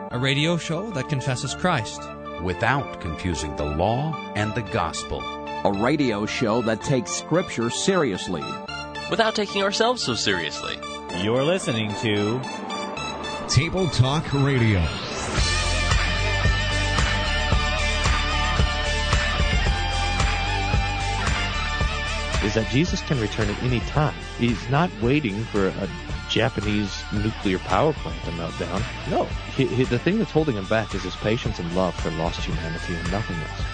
a radio show that confesses Christ without confusing the law and the gospel. A radio show that takes Scripture seriously without taking ourselves so seriously. You're listening to Table Talk Radio. Is that Jesus can return at any time. He's not waiting for a Japanese nuclear power plant to melt down. No, the thing that's holding him back is his patience and love for lost humanity and nothing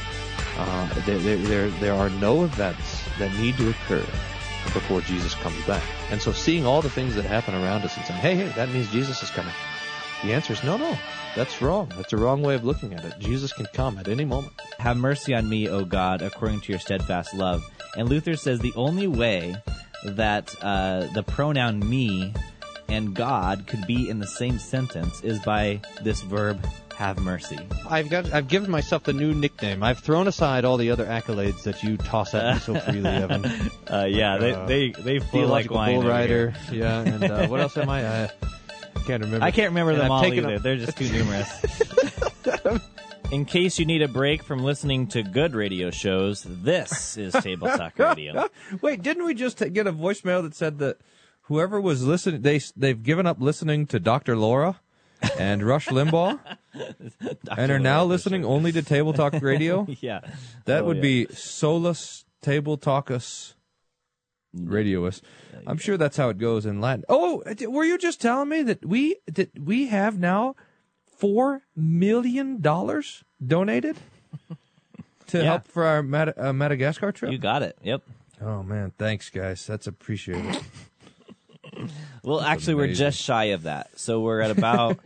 else. There are no events that need to occur before Jesus comes back. And so seeing all the things that happen around us and saying, hey, that means Jesus is coming. The answer is no, that's wrong. That's a wrong way of looking at it. Jesus can come at any moment. Have mercy on me, O God, according to your steadfast love. And Luther says the only way that the pronoun me and God could be in the same sentence is by this verb, have mercy. I've given myself the new nickname. I've thrown aside all the other accolades that you toss at me so freely, Evan. They feel like wine. Bull rider. Yeah, and what else am I? I can't remember. I can't remember them all either. They're just too numerous. In case you need a break from listening to good radio shows, this is Table Talk Radio. Wait, didn't we just get a voicemail that said that whoever was listening, they've given up listening to Dr. Laura and Rush Limbaugh and are now listening only to Table Talk Radio? Yeah. That would be Solus Table Talkus Radious. I'm sure that's how it goes in Latin. Oh, were you just telling me that we have now $4 million donated to help for our Madagascar trip? You got it. Yep. Oh, man. Thanks, guys. That's appreciated. Well, actually, we're just shy of that. So we're at about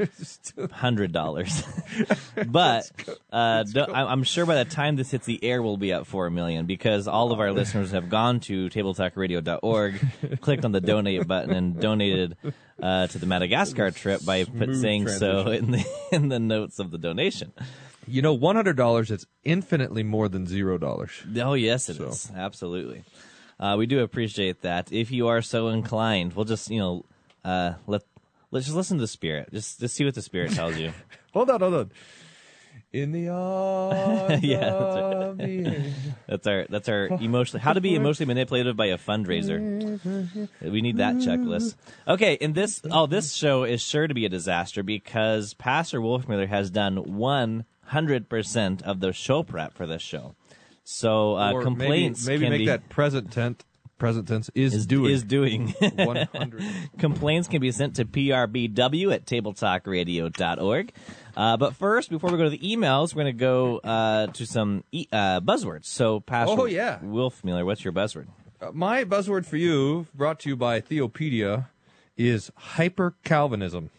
$100. But I'm sure by the time this hits the air, we'll be at $4 million because all of our listeners have gone to tabletalkradio.org, clicked on the donate button, and donated to the Madagascar trip by saying so in the notes of the donation. You know, $100 is infinitely more than $0. Oh, yes, it is. Absolutely. We do appreciate that. If you are so inclined, we'll just, let's just listen to the Spirit. Just see what the Spirit tells you. Hold on. In the arms of the That's our emotionally. How to be emotionally manipulated by a fundraiser. We need that checklist. Okay, and this show is sure to be a disaster because Pastor Wolfmueller has done 100% of the show prep for this show. So complaints maybe can make be, that present tense is doing 100. Complaints can be sent to prbw@tabletalkradio.org. But first, before we go to the emails, we're going to go to some buzzwords. So, Pastor Wolfmueller, what's your buzzword? My buzzword for you, brought to you by Theopedia, is hyper-Calvinism.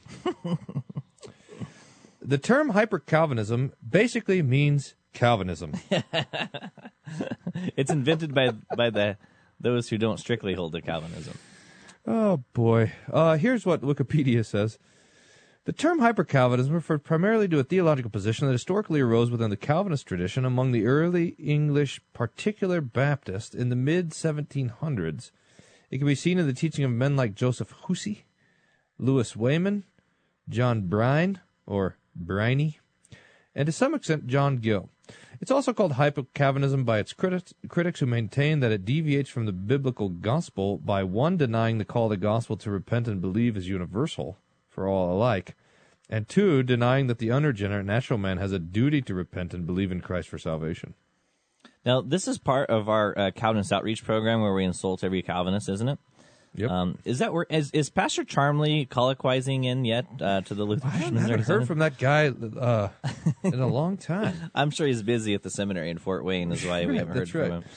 The term hyper-Calvinism basically means Calvinism. It's invented by those who don't strictly hold to Calvinism. Oh, boy. Here's what Wikipedia says. The term hyper-Calvinism refers primarily to a theological position that historically arose within the Calvinist tradition among the early English particular Baptists in the mid-1700s. It can be seen in the teaching of men like Joseph Hussey, Louis Wayman, John Brine, or Briney, and to some extent John Gill. It's also called hyper-Calvinism by its critics who maintain that it deviates from the biblical gospel by, one, denying the call of the gospel to repent and believe is universal for all alike, and two, denying that the unregenerate natural man has a duty to repent and believe in Christ for salvation. Now, this is part of our Calvinist outreach program where we insult every Calvinist, isn't it? Yep. Is Pastor Charmley colloquizing in yet to the Lutheran? I haven't heard from that guy in a long time. I'm sure he's busy at the seminary in Fort Wayne, is why we haven't heard from him.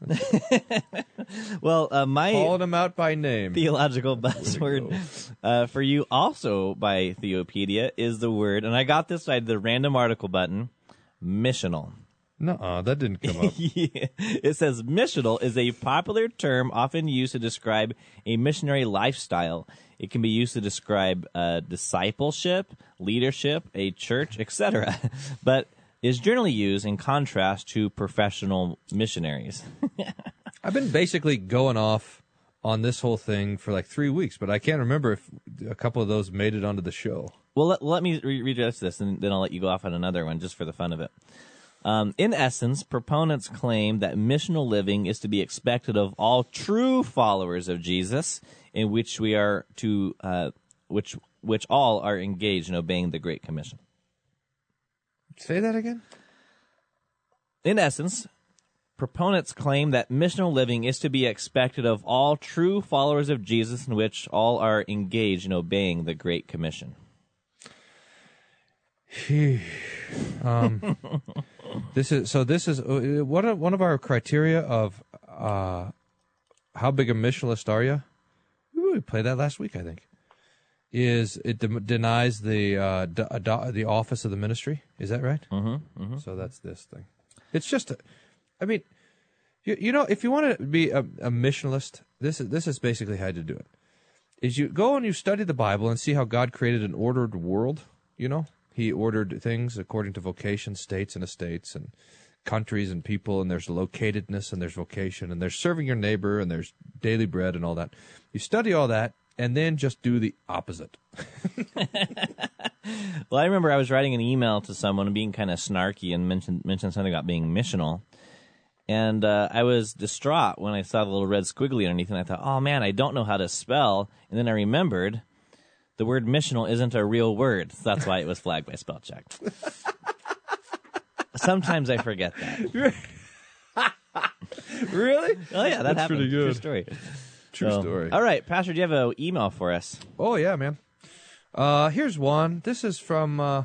Well, my calling him out by name theological buzzword for you, also by Theopedia, is the word, and I got this by the random article button, missional. No, that didn't come up. Yeah. It says missional is a popular term often used to describe a missionary lifestyle. It can be used to describe discipleship, leadership, a church, etc., but is generally used in contrast to professional missionaries. I've been basically going off on this whole thing for like 3 weeks, but I can't remember if a couple of those made it onto the show. Well, let me read this, and then I'll let you go off on another one just for the fun of it. In essence, proponents claim that missional living is to be expected of all true followers of Jesus, in which we are to which all are engaged in obeying the Great Commission. Say that again? In essence, proponents claim that missional living is to be expected of all true followers of Jesus, in which all are engaged in obeying the Great Commission. This is one of our criteria of how big a missionalist are you? We played that last week, I think. Is it denies the office of the ministry? Is that right? Mm-hmm, mm-hmm. So that's this thing. It's just, I mean, you know, if you want to be a missionalist, this is basically how to do it. Is you go and you study the Bible and see how God created an ordered world. You know, He ordered things according to vocation, states and estates, and countries and people, and there's locatedness and there's vocation, and there's serving your neighbor, and there's daily bread and all that. You study all that, and then just do the opposite. Well, I remember I was writing an email to someone being kind of snarky and mentioned something about being missional. And I was distraught when I saw the little red squiggly underneath, and I thought, oh, man, I don't know how to spell. And then I remembered the word missional isn't a real word. So that's why it was flagged by spell check. Sometimes I forget that. Really? Oh, yeah, that That's happened. pretty good. True story. True story. All right, Pastor, do you have an email for us? Oh, yeah, man. Here's one. This is from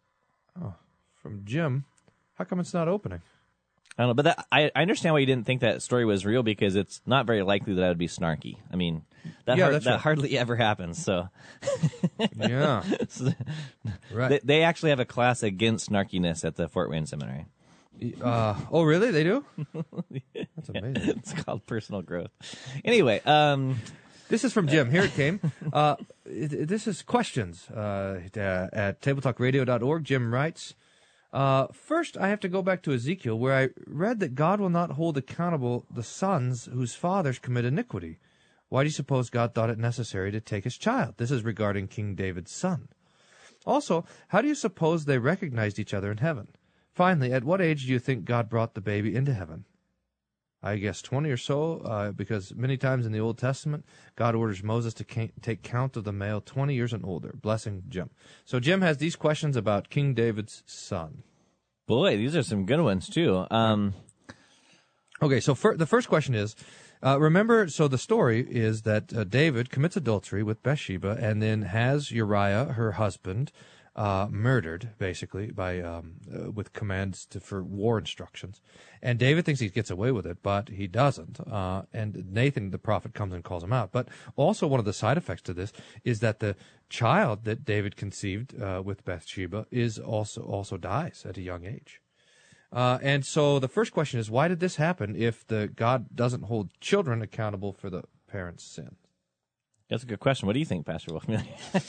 Jim. How come it's not opening? I don't know, but I understand why you didn't think that story was real, because it's not very likely that I would be snarky. I mean, that right. hardly ever happens. So, Yeah. Right. They actually have a class against snarkiness at the Fort Wayne Seminary. Oh, really? They do? That's amazing. It's called personal growth. Anyway, This is from Jim. Here it came. This is questions at tabletalkradio.org. Jim writes, first, I have to go back to Ezekiel, where I read that God will not hold accountable the sons whose fathers commit iniquity. Why do you suppose God thought it necessary to take his child? This is regarding King David's son. Also, how do you suppose they recognized each other in heaven? Finally, at what age do you think God brought the baby into heaven? I guess 20 or so, because many times in the Old Testament, God orders Moses to take count of the male 20 years and older. Blessing, Jim. So Jim has these questions about King David's son. boy, these are some good ones, too. Okay, so the first question is, remember, so the story is that David commits adultery with Bathsheba and then has Uriah, her husband, murdered, basically, by with commands for war instructions. And David thinks he gets away with it, but he doesn't. And Nathan, the prophet, comes and calls him out. But also one of the side effects to this is that the child that David conceived with Bathsheba is also dies at a young age. And so the first question is, why did this happen if God doesn't hold children accountable for the parents' sin? That's a good question. What do you think, Pastor Wolfman?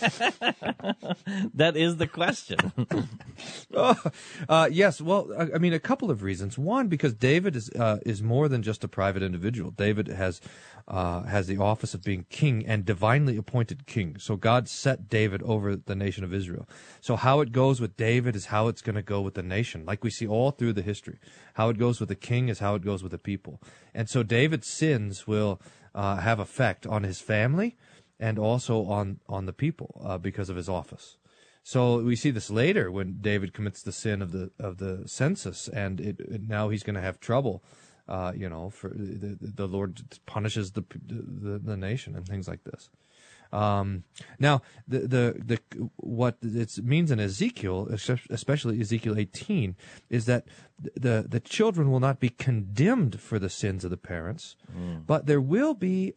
That is the question. Yes. Well, I mean, a couple of reasons. One, because David is more than just a private individual. David has the office of being king and divinely appointed king. So God set David over the nation of Israel. So how it goes with David is how it's going to go with the nation, like we see all through the history. How it goes with the king is how it goes with the people. And so David's sins will have effect on his family and also on the people because of his office. So we see this later when David commits the sin of the census, and now he's going to have trouble. For the Lord punishes the nation and things like this. Now, what it means in Ezekiel, especially Ezekiel 18, is that the children will not be condemned for the sins of the parents, but there will be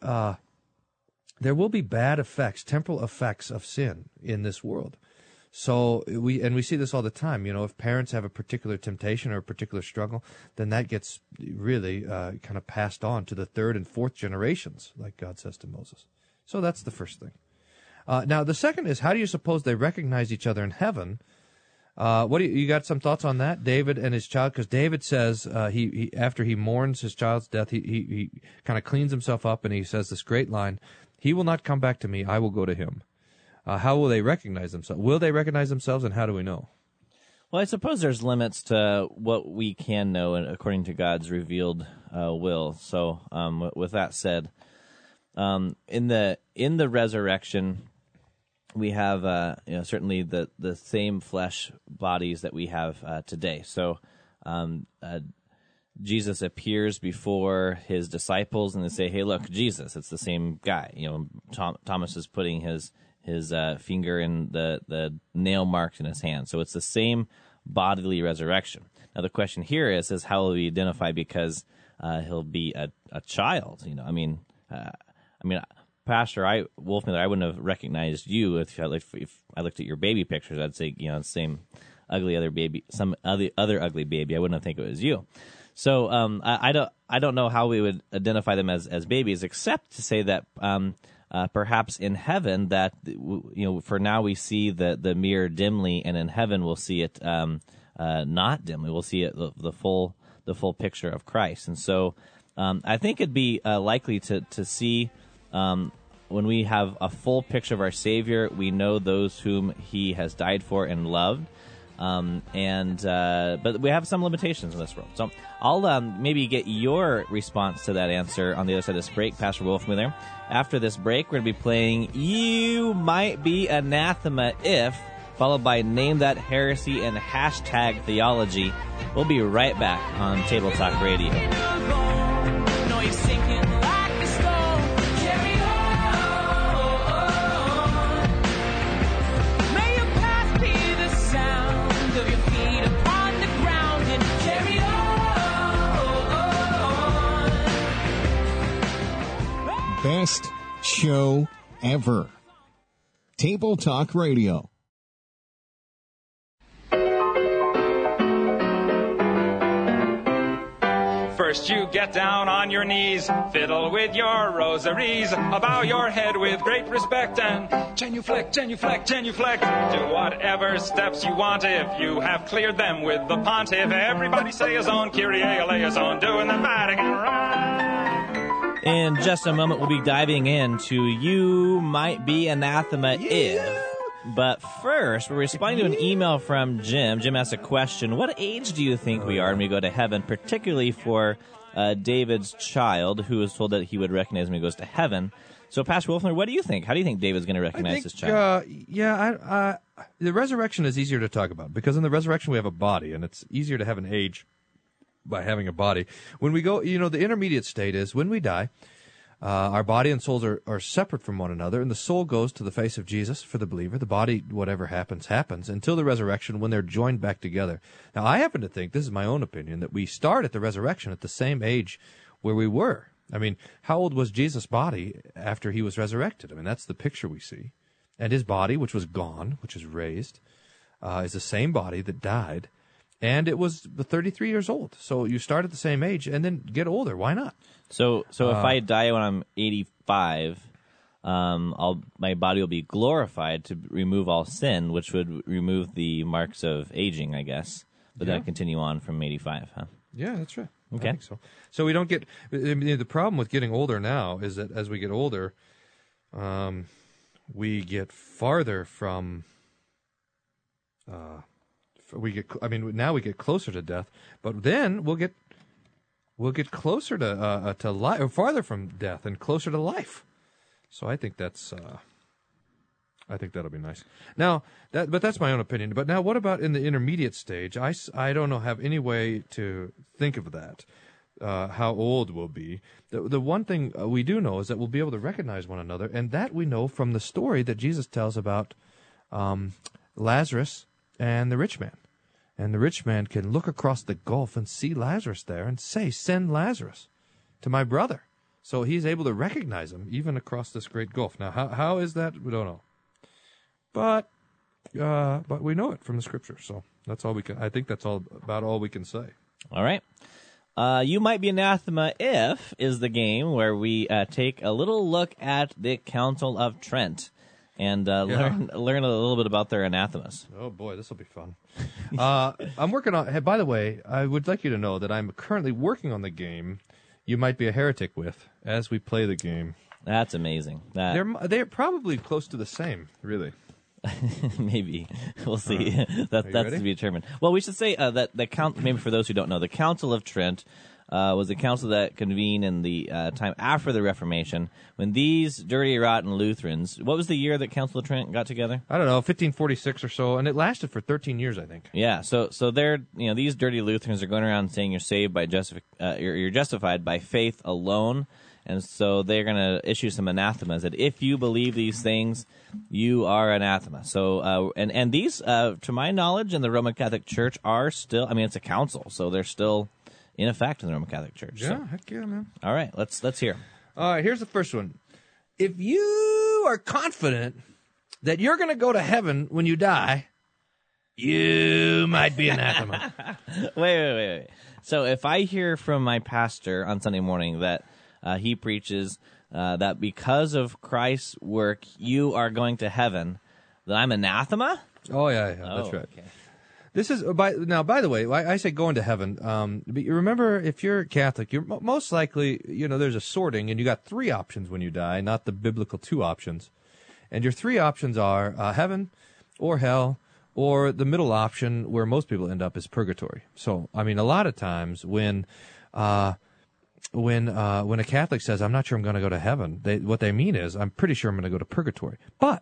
bad effects, temporal effects of sin in this world. So we see this all the time. You know, if parents have a particular temptation or a particular struggle, then that gets really kind of passed on to the third and fourth generations, like God says to Moses. So that's the first thing. Now, the second is, how do you suppose they recognize each other in heaven? What do you got some thoughts on that, David and his child? Because David says he after he mourns his child's death, he kind of cleans himself up and he says this great line: "He will not come back to me; I will go to him." How will they recognize themselves? Will they recognize themselves, and how do we know? Well, I suppose there's limits to what we can know according to God's revealed will. So, with that said, in the resurrection, we have certainly the same flesh bodies that we have today. So, Jesus appears before his disciples, and they say, "Hey, look, Jesus! It's the same guy." Thomas is putting his finger in the nail marks in his hand. So it's the same bodily resurrection. Now the question here is how will we identify, because he'll be a child? Pastor Wolfmiller, I wouldn't have recognized you if I looked at your baby pictures. I'd say, same ugly other baby, some other ugly baby. I wouldn't have think it was you. So I don't know how we would identify them as babies, except to say that perhaps in heaven, that for now we see the mirror dimly, and in heaven we'll see it not dimly. We'll see it the full picture of Christ. And so I think it'd be likely to see when we have a full picture of our Savior, we know those whom He has died for and loved. But we have some limitations in this world. So I'll maybe get your response to that answer on the other side of this break, Pastor Wolfmiller. After this break, we're going to be playing You Might Be Anathema If, followed by Name That Heresy and Hashtag Theology. We'll be right back on Table Talk Radio. Best show ever. Table Talk Radio. First you get down on your knees, fiddle with your rosaries, bow your head with great respect, and genuflect, genuflect, genuflect. Do whatever steps you want if you have cleared them with the pontiff. Everybody say his own, Kyrie eleison, doing the Vatican right. In just a moment, we'll be diving into You Might Be Anathema If. But first, we're responding to an email from Jim. Jim asked a question: what age do you think we are when we go to heaven, particularly for David's child, who was told that he would recognize him when he goes to heaven? So, Pastor Wolfner, what do you think? How do you think David's going to recognize his child? The resurrection is easier to talk about, because in the resurrection we have a body, and it's easier to have an age by having a body. When we go, the intermediate state is when we die, our body and souls are separate from one another, and the soul goes to the face of Jesus for the believer. The body, whatever happens, happens, until the resurrection, when they're joined back together. Now, I happen to think, this is my own opinion, that we start at the resurrection at the same age where we were. I mean, how old was Jesus' body after he was resurrected? I mean, that's the picture we see. And his body, which was gone, which is raised, is the same body that died. And it was 33 years old. So you start at the same age and then get older. Why not? So if I die when I'm 85, my body will be glorified to remove all sin, which would remove the marks of aging, I guess. But then I continue on from 85, huh? Yeah, that's right. Okay. I think so. So we don't get... the problem with getting older now is that as we get older, we get farther from... now we get closer to death, but then we'll get closer to life, or farther from death and closer to life. So I think that'll be nice. Now, but that's my own opinion. But now, what about in the intermediate stage? I don't have any way to think of that. How old we'll be. The one thing we do know is that we'll be able to recognize one another, and that we know from the story that Jesus tells about Lazarus and the rich man. And the rich man can look across the gulf and see Lazarus there and say, "Send Lazarus to my brother." So he's able to recognize him even across this great gulf. Now, how is that? We don't know. But we know it from the Scripture. So that's all we can. I think that's about all we can say. All right. You Might Be Anathema If is the game where we take a little look at the Council of Trent. and learn a little bit about their anathemas. Oh boy, this will be fun. I'm working on. Hey, by the way, I would like you to know that I'm currently working on the game You Might Be a Heretic with as we play the game. That's amazing. They're probably close to the same, really. Maybe we'll see. That's ready? to be determined. Well, we should say that the maybe for those who don't know, the Council of Trent was a council that convened in the time after the Reformation, when these dirty, rotten Lutherans. What was the year that Council of Trent got together? I don't know, 1546 or so, and it lasted for 13 years, I think. Yeah. So they're these dirty Lutherans are going around saying you're saved by you're justified by faith alone. And so they're going to issue some anathemas that if you believe these things, you are anathema. So, and these, to my knowledge, in the Roman Catholic Church are still, it's a council, so they're still in effect in the Roman Catholic Church. Yeah, so. heck yeah, man. All right, let's hear. All right, here's the first one. If you are confident that you're going to go to heaven when you die, you might be anathema. Wait. So if I hear from my pastor on Sunday morning that he preaches that because of Christ's work, you are going to heaven, then I'm anathema? Oh, yeah, that's right. Okay. This is, by the way, I say going to heaven. But you remember, if you're Catholic, you're most likely, there's a sorting, and you got 3 options when you die, not the biblical 2 options. And your 3 options are heaven or hell, or the middle option where most people end up is purgatory. So, a lot of times when a Catholic says, I'm not sure I'm going to go to heaven, what they mean is, I'm pretty sure I'm going to go to purgatory.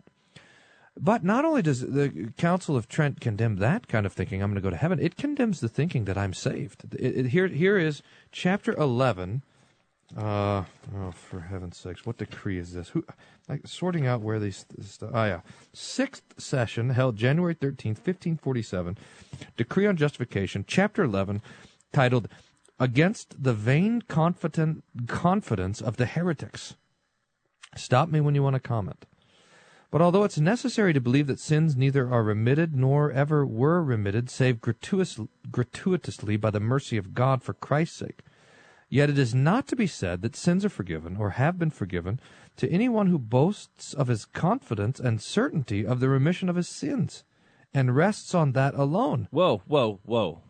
But not only does the Council of Trent condemn that kind of thinking, I'm going to go to heaven, it condemns the thinking that I'm saved. Here is chapter 11. For heaven's sakes, what decree is this? Sorting out where these stuff. Oh, yeah. 6th session held January 13th, 1547. Decree on Justification, chapter 11, titled Against the Vain Confidence of the Heretics. Stop me when you want to comment. But although it's necessary to believe that sins neither are remitted nor ever were remitted, save gratuitously by the mercy of God for Christ's sake, yet it is not to be said that sins are forgiven or have been forgiven to anyone who boasts of his confidence and certainty of the remission of his sins, and rests on that alone. Whoa.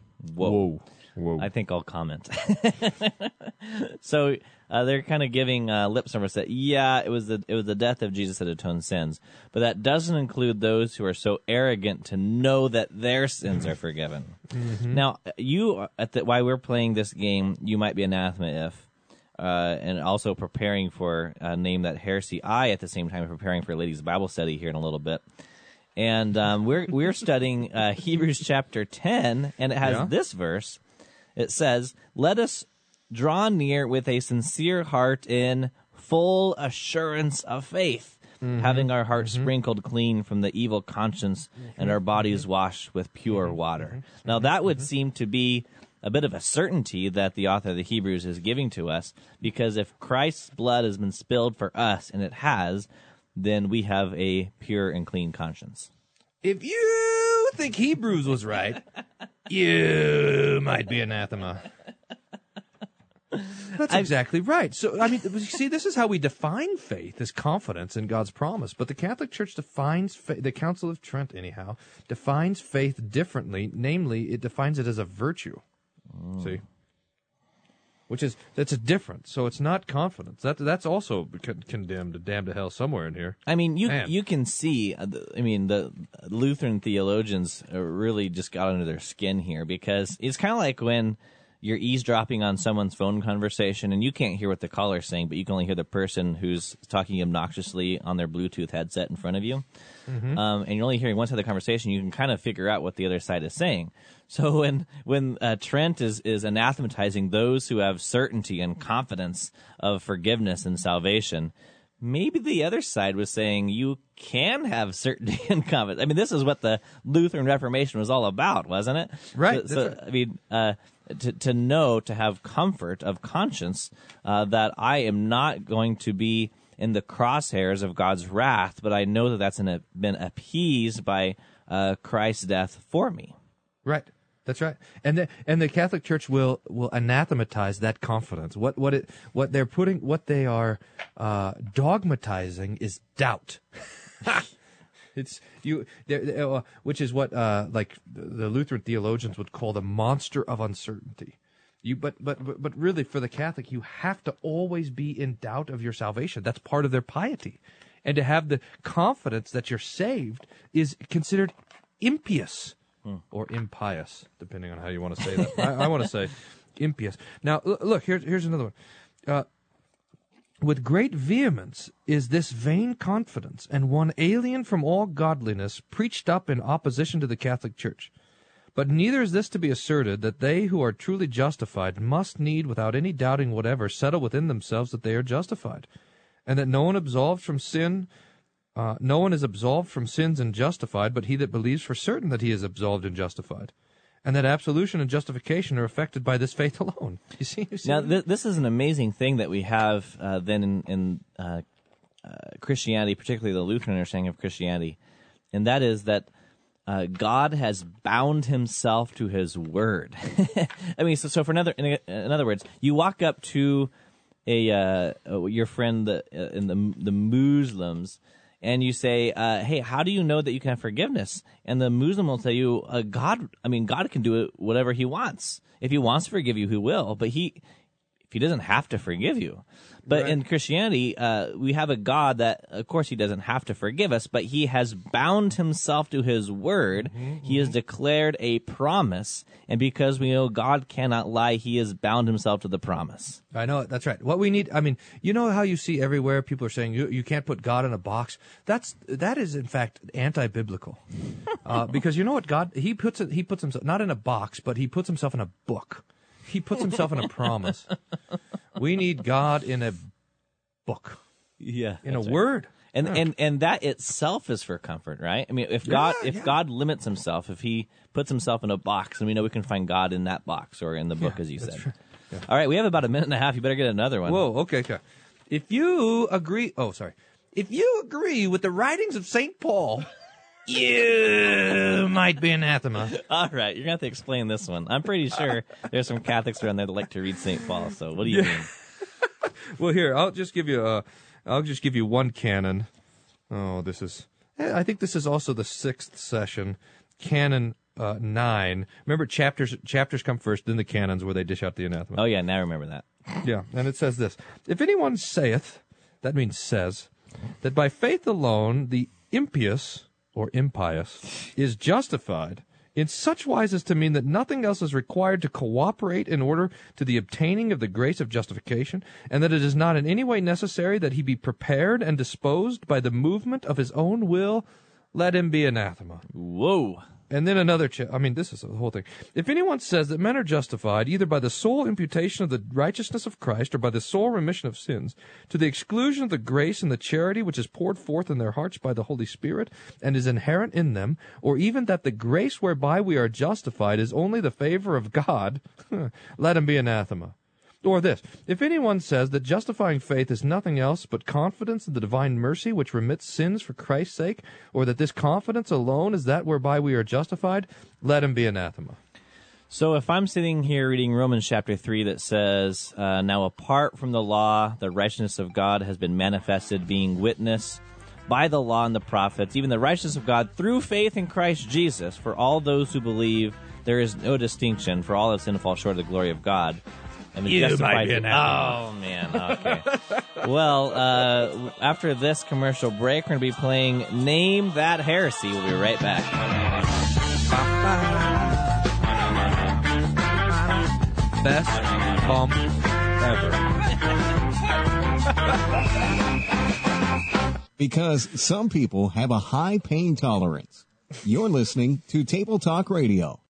I think I'll comment. So they're kind of giving lip service that, it was the death of Jesus that atoned sins, but that doesn't include those who are so arrogant to know that their sins are forgiven. Mm-hmm. Now, while we're playing this game, you might be anathema if, and also preparing for Name That Heresy. I, at the same time, am preparing for Ladies' Bible Study here in a little bit. And we're studying Hebrews chapter 10, and it has this verse. It says, "Let us draw near with a sincere heart in full assurance of faith, having our hearts sprinkled clean from the evil conscience and our bodies washed with pure water." Now, that would seem to be a bit of a certainty that the author of the Hebrews is giving to us, because if Christ's blood has been spilled for us, and it has, then we have a pure and clean conscience. If you think Hebrews was right, you might be anathema. That's exactly right. So, see, this is how we define faith, as confidence in God's promise. But the Catholic Church defines the Council of Trent, anyhow, defines faith differently. Namely, it defines it as a virtue. See? That's a difference. So it's not confidence. That's also condemned, damned to hell somewhere in here. You can see. The Lutheran theologians really just got under their skin here, because it's kind of like when you're eavesdropping on someone's phone conversation and you can't hear what the caller's saying, but you can only hear the person who's talking obnoxiously on their Bluetooth headset in front of you. Mm-hmm. And you're only hearing one side of the conversation, you can kind of figure out what the other side is saying. So when Trent is anathematizing those who have certainty and confidence of forgiveness and salvation, maybe the other side was saying you can have certainty and confidence. This is what the Lutheran Reformation was all about, wasn't it? Right. To know, to have comfort of conscience that I am not going to be in the crosshairs of God's wrath, but I know that that's been appeased by Christ's death for me. Right. That's right. And the Catholic Church will anathematize that confidence. What they are dogmatizing is doubt. It's which is what like the Lutheran theologians would call the monster of uncertainty. But really, for the Catholic, you have to always be in doubt of your salvation. That's part of their piety, and to have the confidence that you're saved is considered impious or impious, depending on how you want to say that. I want to say impious. Now, look, here's another one. With great vehemence is this vain confidence, and one alien from all godliness, preached up in opposition to the Catholic Church. But neither is this to be asserted that they who are truly justified must need, without any doubting whatever, settle within themselves that they are justified, and that no one is absolved from sins and justified, but he that believes for certain that he is absolved and justified, and that absolution and justification are effected by this faith alone. You see? Now, this is an amazing thing that we have then in Christianity, particularly the Lutheran understanding of Christianity, and that is that God has bound himself to his word. I mean, so for in other words, you walk up to your friend in the Muslims, and you say, "Hey, how do you know that you can have forgiveness?" And the Muslim will tell you, "God can do it whatever He wants. If He wants to forgive you, He will. But He doesn't have to forgive you." But in Christianity, we have a God that, of course, He doesn't have to forgive us, but He has bound Himself to His word. He has declared a promise, and because we know God cannot lie, He has bound Himself to the promise. I know, that's right. What we need, I mean, you know how you see everywhere people are saying you can't put God in a box? That is in fact anti-biblical. Because you know what God, he puts himself not in a box, but He puts Himself in a book. He puts Himself in a promise. We need God in a book. Yeah. In a word. And that itself is for comfort, right? I mean, if God limits Himself, if He puts Himself in a box, and we know we can find God in that box or in the book, as you said. Yeah. All right, we have about a minute and a half. You better get another one. Whoa, okay. If you agree with the writings of St. Paul, you might be anathema. All right, you're going to have to explain this one. I'm pretty sure there's some Catholics around there that like to read St. Paul, so what do you mean? Well, here, I'll just give you one canon. Oh, I think this is also the 6th session, Canon 9. Remember, chapters come first, then the canons where they dish out the anathema. Oh, yeah, now I remember that. Yeah, and it says this: if anyone saith, that means says, that by faith alone the impious or impious is justified, in such wise as to mean that nothing else is required to cooperate in order to the obtaining of the grace of justification, and that it is not in any way necessary that he be prepared and disposed by the movement of his own will, let him be anathema. Whoa. And then another, this is the whole thing. If anyone says that men are justified either by the sole imputation of the righteousness of Christ or by the sole remission of sins, to the exclusion of the grace and the charity which is poured forth in their hearts by the Holy Spirit and is inherent in them, or even that the grace whereby we are justified is only the favor of God, let him be anathema. Or this: if anyone says that justifying faith is nothing else but confidence in the divine mercy which remits sins for Christ's sake, or that this confidence alone is that whereby we are justified, let him be anathema. So if I'm sitting here reading Romans chapter 3 that says, now apart from the law, the righteousness of God has been manifested, being witnessed by the law and the prophets, even the righteousness of God through faith in Christ Jesus, for all those who believe there is no distinction, for all have sinned and fall short of the glory of God. You might be anathema. Oh, man, okay. Well, after this commercial break, we're going to be playing Name That Heresy. We'll be right back. Best bump ever. Because some people have a high pain tolerance. You're listening to Table Talk Radio.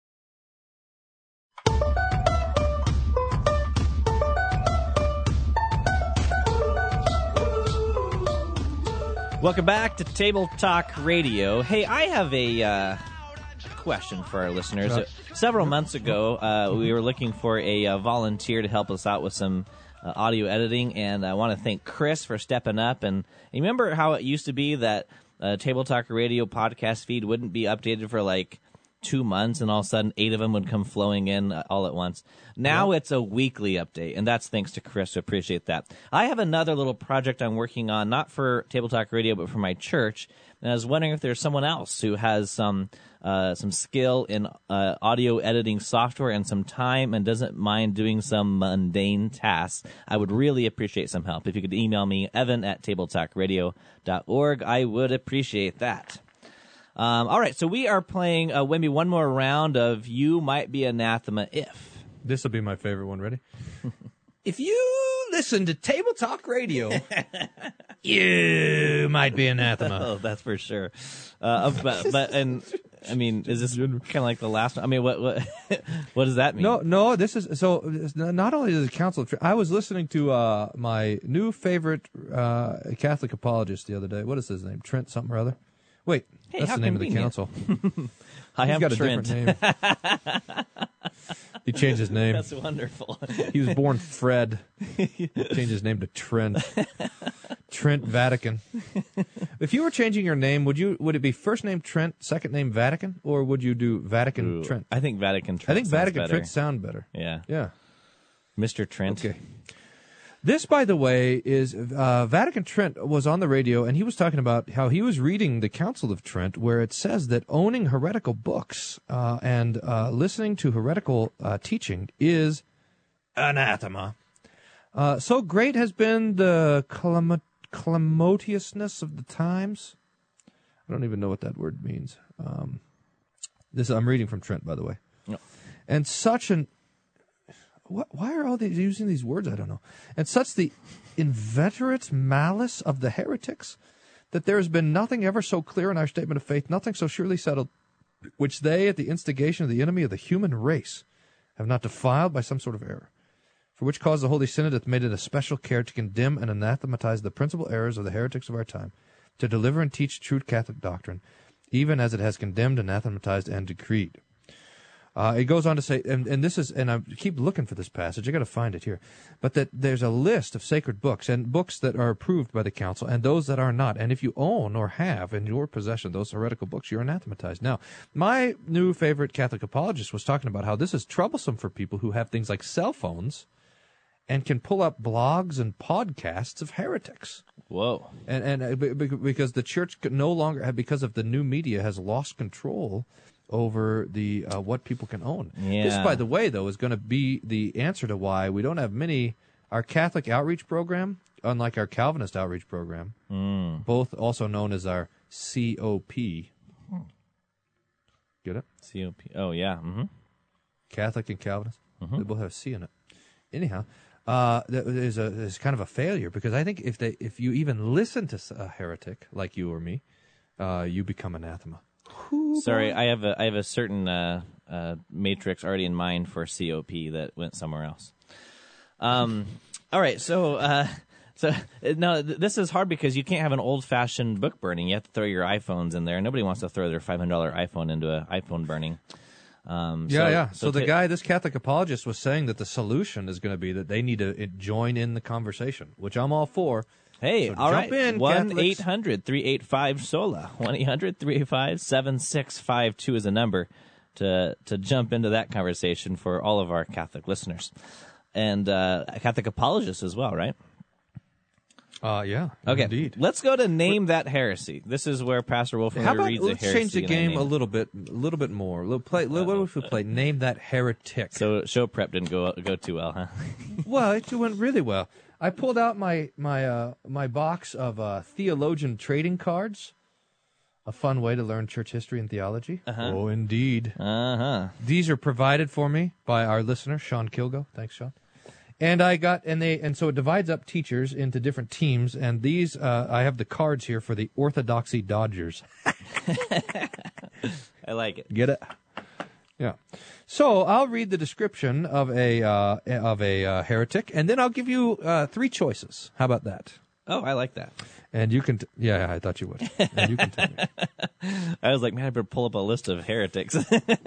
Welcome back to Table Talk Radio. Hey, I have a question for our listeners. Several months ago, we were looking for a volunteer to help us out with some audio editing, and I want to thank Chris for stepping up. And you remember how it used to be that Table Talk Radio podcast feed wouldn't be updated for like 2 months, and all of a sudden 8 of them would come flowing in all at once. Now it's a weekly update, and that's thanks to Chris. So appreciate that. I have another little project I'm working on, not for Table Talk Radio, but for my church. And I was wondering if there's someone else who has some skill in audio editing software and some time and doesn't mind doing some mundane tasks. I would really appreciate some help. If you could email me, evan@tabletalkradio.org, I would appreciate that. All right, so we are playing maybe one more round of You Might Be Anathema If. This will be my favorite one. Ready? If you listen to Table Talk Radio, you might be anathema. Oh, that's for sure. And I mean, is this kind of like the last one? I mean, what what does that mean? No. This is so. Not only does the Council of I was listening to my new favorite Catholic apologist the other day. What is his name? Trent something or other. Wait, hey, that's the name of the council. I am got Trent. A different name. He changed his name. That's wonderful. He was born Fred. Changed his name to Trent. Trent Vatican. If you were changing your name, would it be first name Trent, second name Vatican, or would you do Vatican Trent? I think Vatican Trent. I think Vatican better. Trent sound better. Yeah. Mr. Trent. Okay. This, by the way, is Vatican Trent was on the radio, and he was talking about how he was reading the Council of Trent, where it says that owning heretical books and listening to heretical teaching is anathema. So great has been the clamotiousness of the times. I don't even know what that word means. This I'm reading from Trent, by the way. No. And such an why are all these using these words? I don't know. And such the inveterate malice of the heretics that there has been nothing ever so clear in our statement of faith, nothing so surely settled, which they, at the instigation of the enemy of the human race, have not defiled by some sort of error. For which cause the Holy Synod hath made it a special care to condemn and anathematize the principal errors of the heretics of our time, to deliver and teach true Catholic doctrine, even as it has condemned, anathematized, and decreed. It goes on to say, and this is, and I keep looking for this passage, I got to find it here, but that there's a list of sacred books and books that are approved by the council and those that are not. And if you own or have in your possession those heretical books, you're anathematized. Now, my new favorite Catholic apologist was talking about how this is troublesome for people who have things like cell phones and can pull up blogs and podcasts of heretics. Whoa. And because the church no longer, because of the new media, has lost control over the what people can own. Yeah. This, by the way, though, is going to be the answer to why we don't have our Catholic outreach program, unlike our Calvinist outreach program, both also known as our COP. Get it? COP. Oh, yeah. Mm-hmm. Catholic and Calvinist. Mm-hmm. They both have C in it. Anyhow, there's kind of a failure, because I think if you even listen to a heretic like you or me, you become anathema. Sorry, I have a certain matrix already in mind for COP that went somewhere else. All right, so no, this is hard because you can't have an old-fashioned book burning. You have to throw your iPhones in there. Nobody wants to throw their $500 iPhone into an iPhone burning. So the guy, this Catholic apologist, was saying that the solution is going to be that they need to join in the conversation, which I'm all for. Hey, so all right. 1-800-385-SOLA. 1-800-385-7652 is a number to jump into that conversation for all of our Catholic listeners. And Catholic apologists as well, right? Yeah. Okay. Indeed. Let's go to Name That Heresy. This is where Pastor Wolfmuller reads a heresy. Let's change the game a little bit more. What if we play Name That Heretic? So show prep didn't go too well, huh? Well, it went really well. I pulled out my box of theologian trading cards. A fun way to learn church history and theology. Uh-huh. Oh, indeed. Uh-huh. These are provided for me by our listener, Sean Kilgo. Thanks, Sean. And so it divides up teachers into different teams, and these I have the cards here for the Orthodoxy Dodgers. I like it. Get it? Yeah. So I'll read the description of a heretic, and then I'll give you 3 choices. How about that? Oh, I like that. And you can, I thought you would. And you can tell me. I was like, man, I better pull up a list of heretics.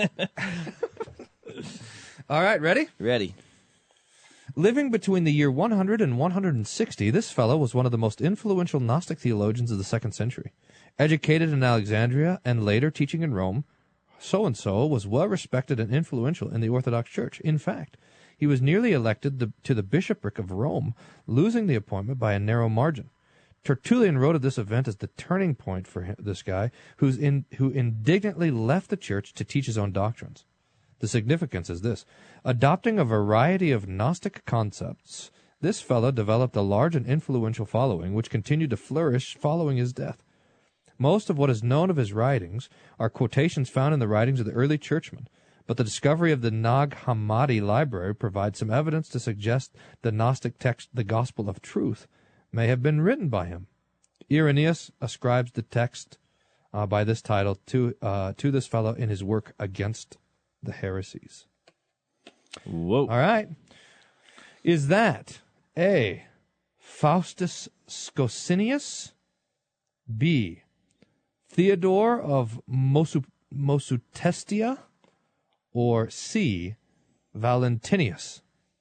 All right, ready? Ready. Living between the year 100 and 160, this fellow was one of the most influential Gnostic theologians of the 2nd century. Educated in Alexandria and later teaching in Rome, so-and-so was well respected and influential in the Orthodox Church. In fact, he was nearly elected to the bishopric of Rome, losing the appointment by a narrow margin. Tertullian wrote of this event as the turning point for this guy who indignantly left the church to teach his own doctrines. The significance is this. Adopting a variety of Gnostic concepts, this fellow developed a large and influential following which continued to flourish following his death. Most of what is known of his writings are quotations found in the writings of the early churchmen, but the discovery of the Nag Hammadi library provides some evidence to suggest the Gnostic text, the Gospel of Truth, may have been written by him. Irenaeus ascribes the text by this title to this fellow in his work Against the Heresies. Whoa. All right. Is that A, Faustus Scocinius, B, Theodore of Mosutestia, or C, Valentinius?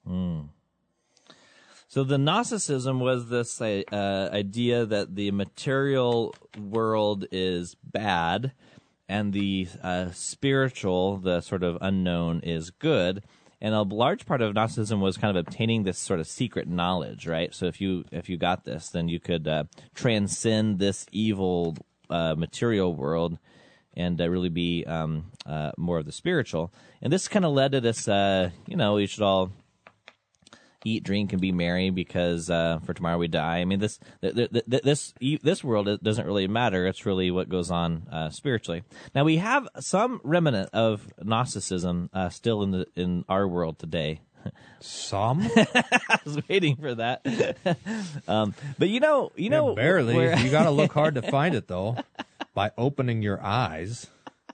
So the Gnosticism was this idea that the material world is bad and the spiritual, the sort of unknown, is good. And a large part of Gnosticism was kind of obtaining this sort of secret knowledge, right? So if you got this, then you could transcend this evil material world and really be more of the spiritual. And this kind of led to this, we should all eat, drink, and be merry because for tomorrow we die. I mean, this world, it doesn't really matter. It's really what goes on spiritually. Now we have some remnant of Gnosticism still in our world today. Some? I was waiting for that. But Yeah, barely. You got to look hard to find it though. By opening your eyes.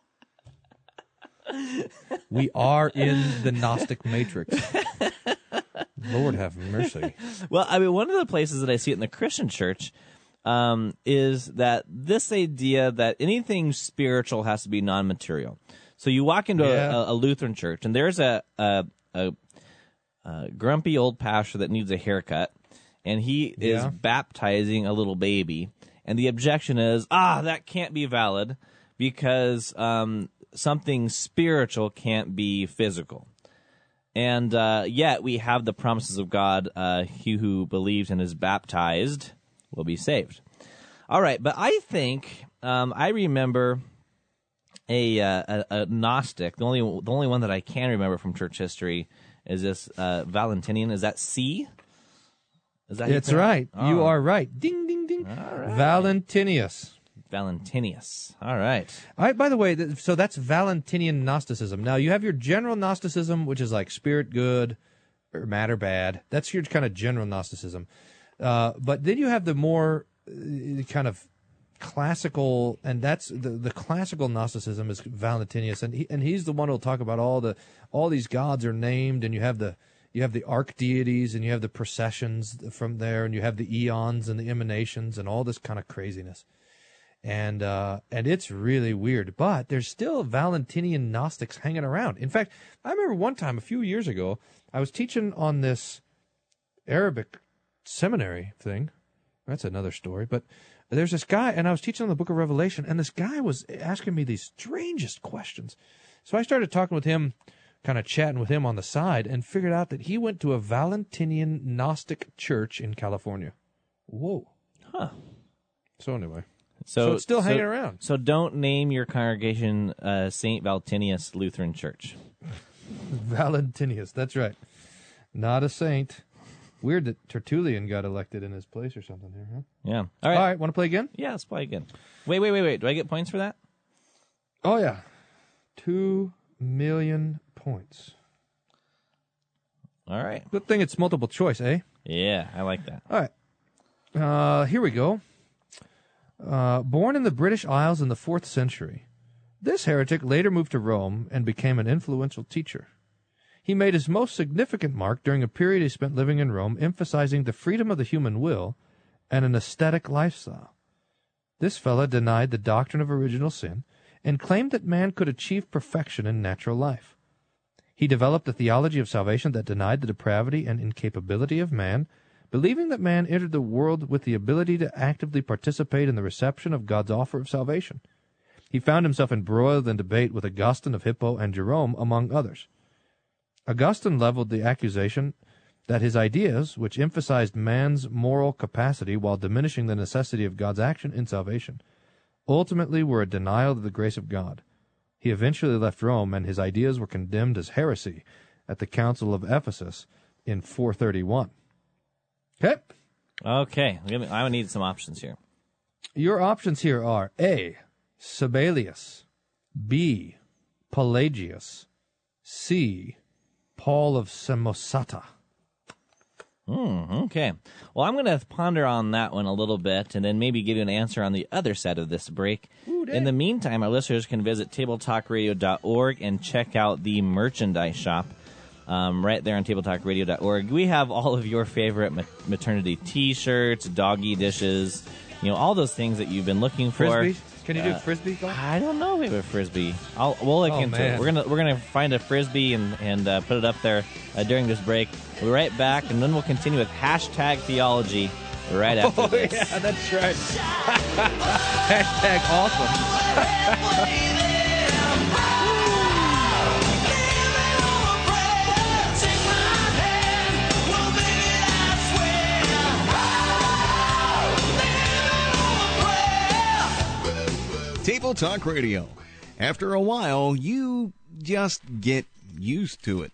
We are in the Gnostic matrix. Lord have mercy. Well, I mean, one of the places that I see it in the Christian church is that this idea that anything spiritual has to be non-material. So you walk into a Lutheran church, and there's a grumpy old pastor that needs a haircut, and he is baptizing a little baby. And the objection is, that can't be valid because something spiritual can't be physical. And yet we have the promises of God. He who believes and is baptized will be saved. All right, but I think I remember a Gnostic. The only one that I can remember from church history is this Valentinian. Is that C? Is that it's right. Oh. You are right. Ding, ding, ding. All right. Valentinius. All right. By the way, so that's Valentinian Gnosticism. Now, you have your general Gnosticism, which is like spirit good or matter bad. That's your kind of general Gnosticism. But then you have the more kind of classical, and that's the classical Gnosticism is Valentinius, and he's the one who'll talk about all these gods are named, and you have the archdeities, and you have the processions from there, and you have the eons and the emanations and all this kind of craziness. And it's really weird, but there's still Valentinian Gnostics hanging around. In fact, I remember one time a few years ago, I was teaching on this Arabic seminary thing. That's another story, but there's this guy, and I was teaching on the book of Revelation, and this guy was asking me these strangest questions. So I started talking with him, kind of chatting with him on the side, and figured out that he went to a Valentinian Gnostic church in California. Whoa. Huh. So anyway. So it's still hanging around. So don't name your congregation St. Valentinius Lutheran Church. Valentinius, that's right. Not a saint. Weird that Tertullian got elected in his place or something here, huh? Yeah. All right, want to play again? Yeah, let's play again. Wait. Do I get points for that? Oh, yeah. 2 million points. All right. Good thing it's multiple choice, eh? Yeah, I like that. All right. Here we go. Born in the British Isles in the 4th century, this heretic later moved to Rome and became an influential teacher. He made his most significant mark during a period he spent living in Rome, emphasizing the freedom of the human will and an ascetic lifestyle. This fellow denied the doctrine of original sin and claimed that man could achieve perfection in natural life. He developed a theology of salvation that denied the depravity and incapability of man, believing that man entered the world with the ability to actively participate in the reception of God's offer of salvation. He found himself embroiled in debate with Augustine of Hippo and Jerome, among others. Augustine leveled the accusation that his ideas, which emphasized man's moral capacity while diminishing the necessity of God's action in salvation, ultimately were a denial of the grace of God. He eventually left Rome, and his ideas were condemned as heresy at the Council of Ephesus in 431. Okay, I would need some options here. Your options here are A, Sabellius, B, Pelagius, C, Paul of Samosata. Okay. Well, I'm going to ponder on that one a little bit and then maybe give you an answer on the other side of this break. In the meantime, our listeners can visit tabletalkradio.org and check out the merchandise shop right there on tabletalkradio.org. We have all of your favorite maternity T-shirts, doggy dishes, all those things that you've been looking for. Frisbee? Can you do frisbee golf? I don't know if we have a frisbee. We'll look into it. We're gonna find a frisbee and put it up there during this break. We'll be right back, and then we'll continue with Hashtag Theology right after this. Yeah, that's right. Hashtag awesome. Table Talk Radio. After a while, you just get used to it.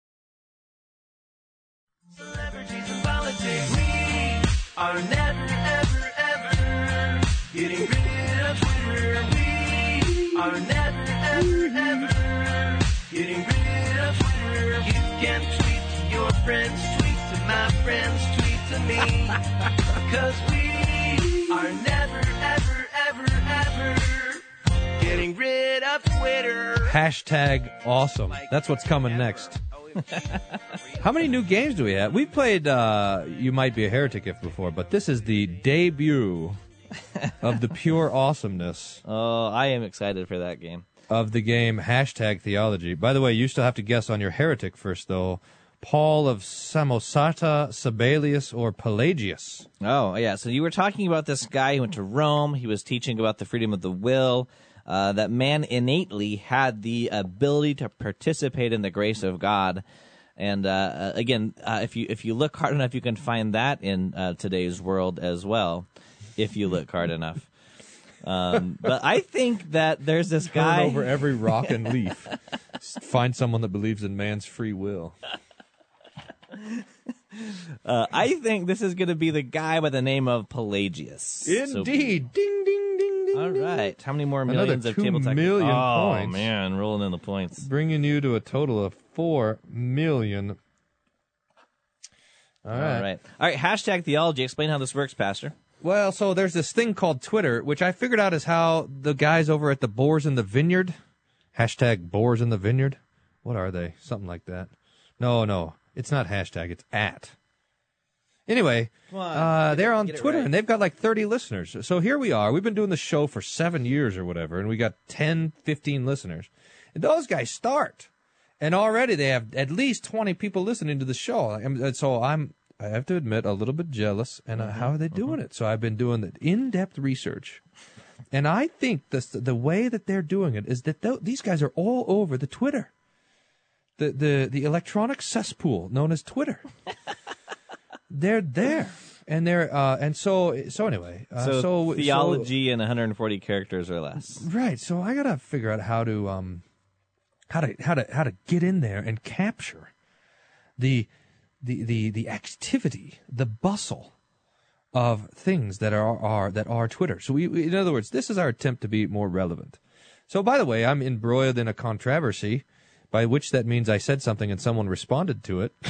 Celebrities and politics, we are never, ever, ever getting rid of Twitter. We are never, ever, ever getting rid of Twitter. You can tweet to your friends, tweet to my friends, tweet to me. Because we are never, ever, ever, ever getting rid of Twitter. Hashtag awesome. That's what's coming next. How many new games do we have? We've played You Might Be a Heretic If before, but this is the debut of the pure awesomeness. Oh, I am excited for that game. Of the game Hashtag Theology. By the way, you still have to guess on your heretic first, though. Paul of Samosata, Sabellius, or Pelagius. Oh, yeah. So you were talking about this guy who went to Rome. He was teaching about the freedom of the will. That man innately had the ability to participate in the grace of God, and again, if you look hard enough, you can find that in today's world as well. If you look hard enough, but I think that there's this guy. Turn over every rock and leaf. Find someone that believes in man's free will. I think this is going to be the guy by the name of Pelagius. Indeed, So, ding, ding, ding. All right. How many more millions Another of 2 table tech? million points? points. Oh, man, rolling in the points. Bringing you to a total of 4 million. All right. All right, Hashtag Theology. Explain how this works, Pastor. Well, so there's this thing called Twitter, which I figured out is how the guys over at the Boars in the Vineyard, hashtag Boars in the Vineyard. What are they? Something like that. No. It's not hashtag. It's at. Anyway, they're on Twitter, and they've got like 30 listeners. So here we are. We've been doing the show for 7 years or whatever, and we got 10, 15 listeners. And those guys start. And already they have at least 20 people listening to the show. And so I have to admit, a little bit jealous. And how are they doing it? So I've been doing the in-depth research. And I think the way that they're doing it is that these guys are all over the Twitter. The electronic cesspool known as Twitter. They're there, and they're and so anyway. So theology in 140 characters or less. Right. So I gotta figure out how to get in there and capture the activity, the bustle of things that are Twitter. So we in other words, this is our attempt to be more relevant. So by the way, I'm embroiled in a controversy, by which that means I said something and someone responded to it.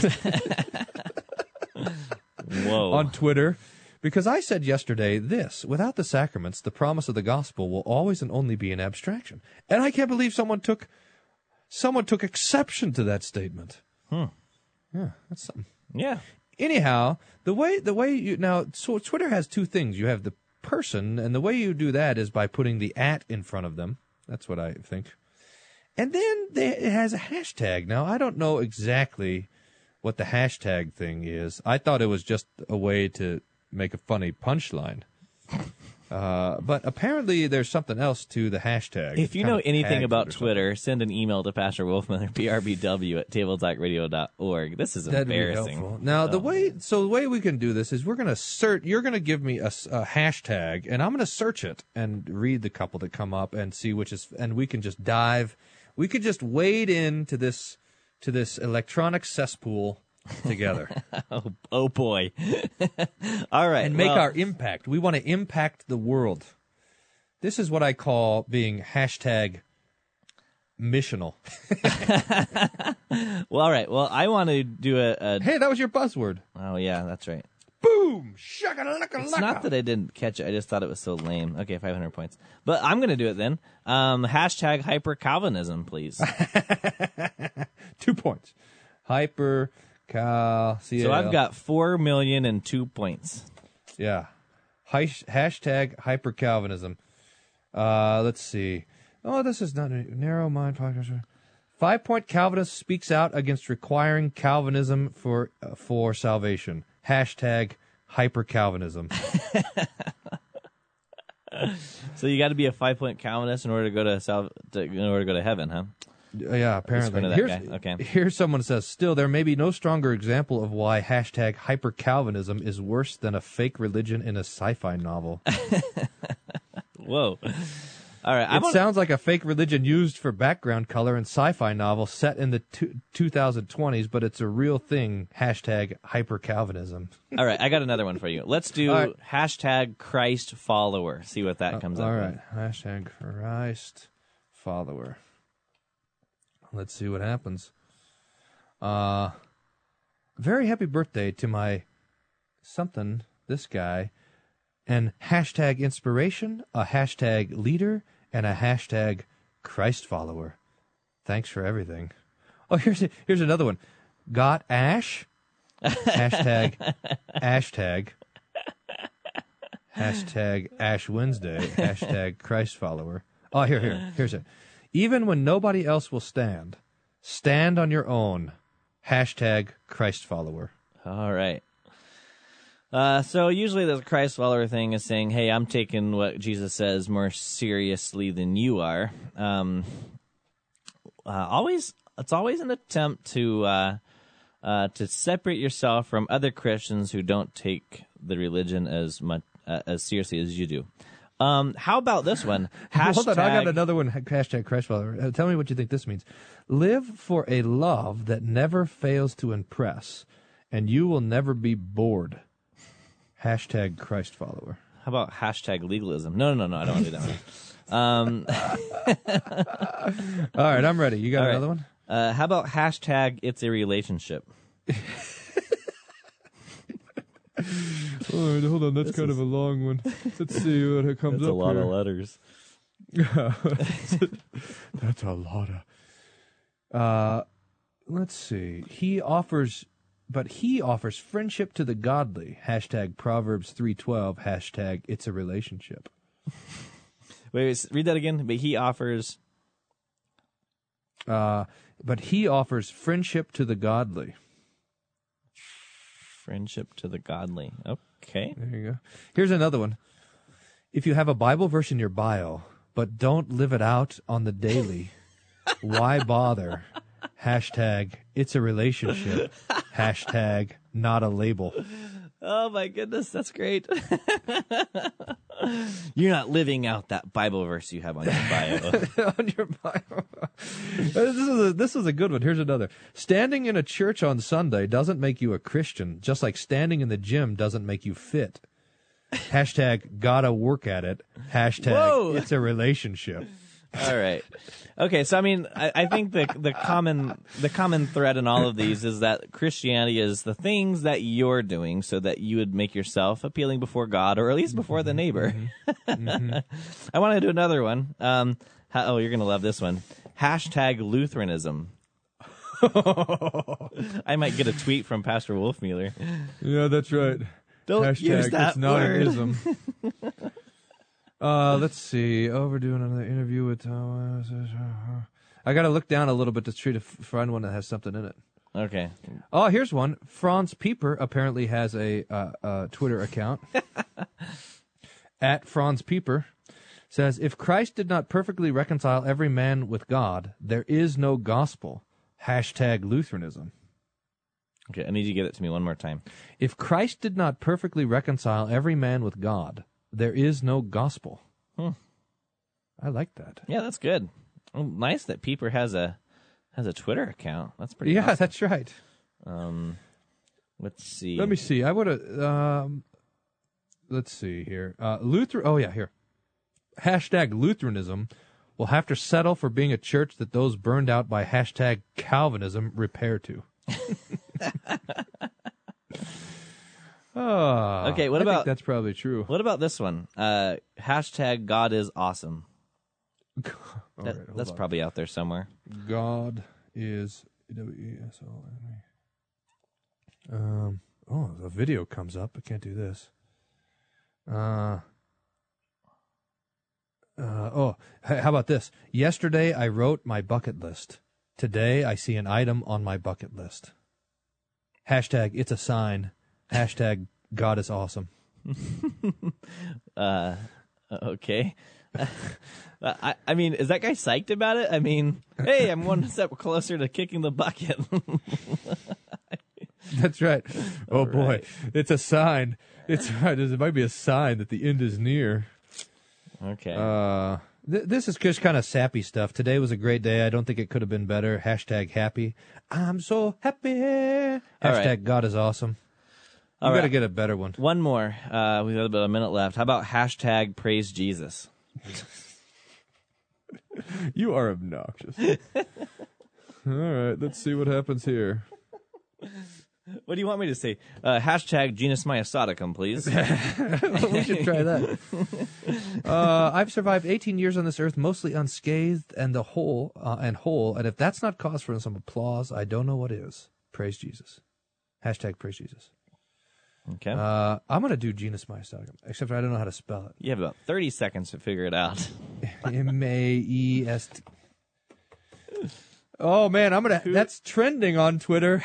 Whoa. On Twitter, because I said yesterday this: without the sacraments, the promise of the gospel will always and only be an abstraction. And I can't believe someone took exception to that statement. Yeah, that's something. Yeah. Anyhow, the way you now, so Twitter has two things. You have the person, and the way you do that is by putting the @ in front of them. That's what I think. And then it has a hashtag. Now I don't know exactly what the hashtag thing is. I thought it was just a way to make a funny punchline. But apparently there's something else to the hashtag. If you Kind know of anything tagged about it or Twitter, send an email to Pastor Wolfmiller, PRBW@tabletalkradio.org. This is That'd be embarrassing. helpful. Now the way we can do this is we're going to search. You're going to give me a hashtag, and I'm going to search it and read the couple that come up and see which is, and we can just dive. We could just wade into this electronic cesspool together. Oh boy! All right, and make our impact. We want to impact the world. This is what I call being hashtag missional. Well, all right. Well, I want to do a. Hey, that was your buzzword. Oh yeah, that's right. Boom! Shakalaka. It's not that I didn't catch it. I just thought it was so lame. Okay, 500 points. But I'm going to do it then. Hashtag hyper Calvinism, please. 2 points. Hyper Cal. So I've got 4,000,002 points. Yeah. Hashtag hyper Calvinism. Let's see. Oh, this is not a narrow mind podcast. 5 Point Calvinist speaks out against requiring Calvinism for salvation. Hashtag hyper Calvinism. So you got to be a 5 Point Calvinist in order to go to heaven, huh? Yeah, apparently. Here's someone says, still, there may be no stronger example of why hashtag hyper Calvinism is worse than a fake religion in a sci-fi novel. Whoa. All right. It sounds like a fake religion used for background color in sci-fi novel set in the 2020s, but it's a real thing. Hashtag hyper Calvinism. All right. I got another one for you. Let's do hashtag Christ follower. See what that comes up All with. right. Hashtag Christ follower. Let's see what happens. Very happy birthday to my something, this guy, and hashtag inspiration, a hashtag leader, and a hashtag Christ follower. Thanks for everything. Oh, here's another one. Got Ash? Hashtag hashtag Ash Wednesday. Hashtag Christ follower. Oh, here's it. Even when nobody else will stand on your own. Hashtag Christ follower. All right. So usually the Christ follower thing is saying, hey, I'm taking what Jesus says more seriously than you are. It's always an attempt to separate yourself from other Christians who don't take the religion as seriously as you do. How about this one? Hold on, I got another one. Hashtag Christ follower. Tell me what you think this means. Live for a love that never fails to impress, and you will never be bored. Hashtag Christ follower. How about hashtag legalism? No, I don't want to do that one. All right, I'm ready. You got another one? How about hashtag it's a relationship? All right, hold on. That's kind of a long one. Let's see what it comes up. That's a lot here. of letters. That's a lot of. Let's see. He offers friendship to the godly. Hashtag Proverbs 3:12. Hashtag it's a relationship. Wait, read that again. But he offers. But he offers friendship to the godly. Friendship to the godly. Okay. There you go. Here's another one. If you have a Bible verse in your bio, but don't live it out on the daily, why bother? Hashtag it's a relationship. Hashtag not a label. Oh my goodness, that's great. You're not living out that Bible verse you have on your bio. On your bio. This is a good one. Here's another. Standing in a church on Sunday doesn't make you a Christian, just like standing in the gym doesn't make you fit. Hashtag gotta work at it. Hashtag Whoa. it's a relationship. All right. Okay, so I mean, I think the common thread in all of these is that Christianity is the things that you're doing so that you would make yourself appealing before God, or at least before the neighbor. Mm-hmm. I want to do another one. You're going to love this one. Hashtag Lutheranism. I might get a tweet from Pastor Wolfmiller. Yeah, that's right. Don't Hashtag use that it's not word. an ism. Let's see. Overdoing another interview with. I got to look down a little bit to try to find one that has something in it. Okay. Oh, here's one. Franz Pieper apparently has a Twitter account. at Franz Pieper, says, if Christ did not perfectly reconcile every man with God, there is no gospel. Hashtag Lutheranism. Okay, I need you to give it to me one more time. If Christ did not perfectly reconcile every man with God, there is no gospel. I like that. Yeah, that's good. Oh, nice that Pieper has a Twitter account. That's pretty Yeah, awesome. that's right. Let's see. Let me see. I would have... let's see here. Luther... Oh, yeah, here. Hashtag Lutheranism will have to settle for being a church that those burned out by hashtag Calvinism repair to. Okay, what I about... think that's probably true. What about this one? Hashtag God is awesome. All right, hold That's on. probably out there somewhere. God is WESON. Oh, the video comes up. I can't do this. How about this? Yesterday I wrote my bucket list. Today I see an item on my bucket list. Hashtag it's a sign. Hashtag God is awesome. Okay. I mean, is that guy psyched about it? I mean, hey, I'm one step closer to kicking the bucket. That's right. Oh, boy. right. It's a sign. It's right. It might be a sign that the end is near. Okay. This is just kind of sappy stuff. Today was a great day. I don't think it could have been better. Hashtag happy. I'm so happy. Hashtag right. God is awesome. You All got to right. get a better one. One more. We've got about a minute left. How about hashtag praise Jesus? You are obnoxious. All right, let's see what happens here. What do you want me to say? Hashtag genus myosoticum, please. We should try that. I've survived 18 years on this earth, mostly unscathed and whole. And if that's not cause for some applause, I don't know what is. Praise Jesus. Hashtag praise Jesus. Okay. I'm going to do genus myosoticum, except I don't know how to spell it. You have about 30 seconds to figure it out. M-A-E-S-T. Oh, man, that's trending on Twitter.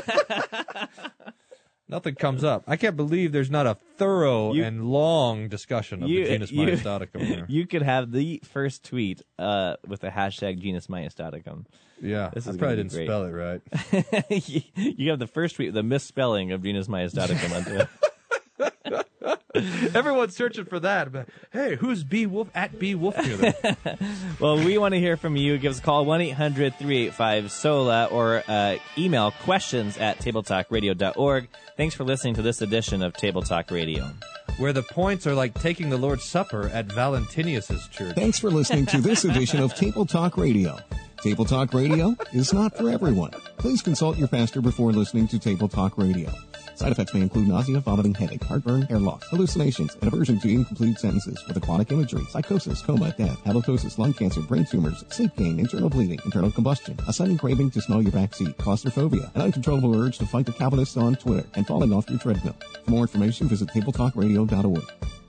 Nothing comes up. I can't believe there's not a thorough and long discussion of the genus myosoticum here. You could have the first tweet with the hashtag genus myosoticum. Yeah, This I is probably gonna didn't be spell it right. You have the first tweet with the misspelling of genus myosoticum on Twitter. Everyone's searching for that. But hey, who's B Wolf at B Wolf here? Well, we want to hear from you. Give us a call, 1-800-385-SOLA, or email questions@tabletalkradio.org. Thanks for listening to this edition of Table Talk Radio. Where the points are like taking the Lord's Supper at Valentinius's church. Thanks for listening to this edition of Table Talk Radio. Table Talk Radio is not for everyone. Please consult your pastor before listening to Table Talk Radio. Side effects may include nausea, vomiting, headache, heartburn, hair loss, hallucinations, and aversion to incomplete sentences with aquatic imagery, psychosis, coma, death, halitosis, lung cancer, brain tumors, sleep gain, internal bleeding, internal combustion, a sudden craving to smell your backseat, claustrophobia, an uncontrollable urge to fight the Calvinists on Twitter, and falling off your treadmill. For more information, visit tabletalkradio.org.